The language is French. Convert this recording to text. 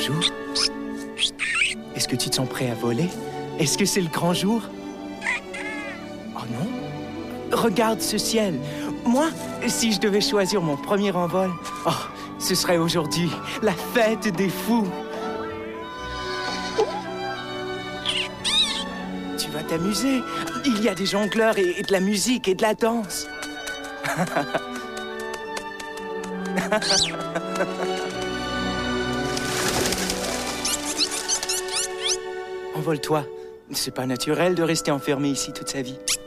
Bonjour. Est-ce que tu te sens prêt à voler? Est-ce que c'est le grand jour? Oh non? Regarde ce ciel. Moi, si je devais choisir mon premier envol, oh, ce serait aujourd'hui, la fête des fous. Tu vas t'amuser. Il y a des jongleurs et de la musique et de la danse. Envole-toi. C'est pas naturel de rester enfermé ici toute sa vie.